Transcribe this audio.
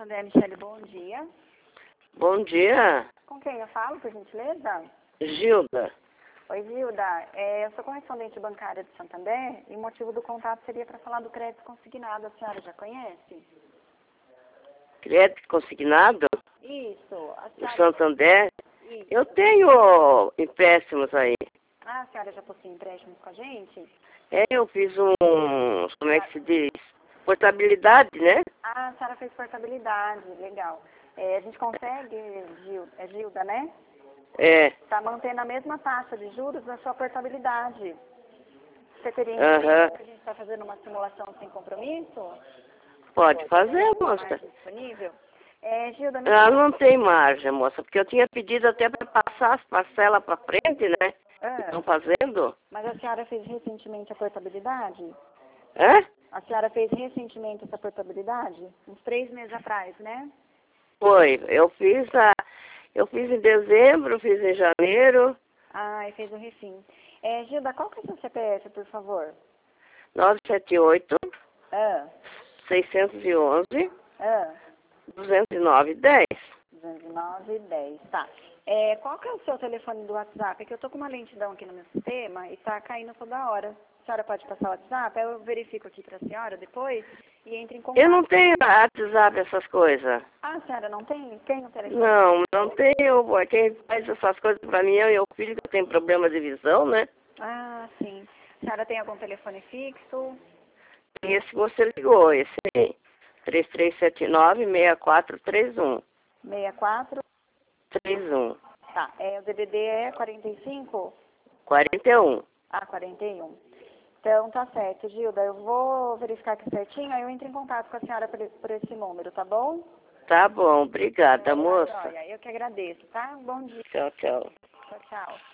Santander, Michele, bom dia. Bom dia, Com quem eu falo, por gentileza? Gilda. Oi, Gilda. Eu sou correspondente bancária de Santander e o motivo do contato seria para falar do crédito consignado. A senhora já conhece? Crédito consignado Isso. A do senhora... Santander. Isso. Eu tenho empréstimos aí. Ah, a senhora já possui empréstimos com a gente? Eu fiz como é que se diz? Portabilidade, né? Ah, a senhora fez portabilidade, legal. A gente consegue, Gilda, né? É. Está mantendo a mesma taxa de juros da sua portabilidade. Você teria Aham. interesse que a gente está fazendo uma simulação sem compromisso? Pode fazer, Uma moça. margem disponível? Gilda, me Ah, fala. não tem margem, moça, porque eu tinha pedido até para passar as parcelas para frente, né? Estão fazendo. Mas a senhora fez recentemente a portabilidade? Hã? A senhora fez recentemente essa portabilidade? Uns 3 meses atrás, né? Foi. Eu fiz em dezembro, fiz em janeiro. Ah, e fez o refim. Gilda, qual que é o seu CPF, por favor? 978 Ah, 611 ah, 20910. 20910, tá. Qual que é o seu telefone do WhatsApp? É que eu tô com uma lentidão aqui no meu sistema e tá caindo toda hora. A senhora pode passar o WhatsApp? Eu verifico aqui pra senhora depois e entre em contato. Eu não tenho WhatsApp, essas coisas. Ah, a senhora não tem? Tem o telefone? Não tenho. Quem faz essas coisas pra mim é o meu filho, que tem problema de visão, né? Ah, sim. A senhora tem algum telefone fixo? E esse que você ligou, esse aí. 3379-6431. 64? 31. Tá. O DDD é 45? 41. Ah, 41. Então, tá certo, Gilda. Eu vou verificar aqui certinho, aí eu entro em contato com a senhora por esse número, tá bom? Tá bom, obrigada, Tá, moça. joia. Eu que agradeço, tá? Bom dia. Tchau, tchau. Tchau, tchau.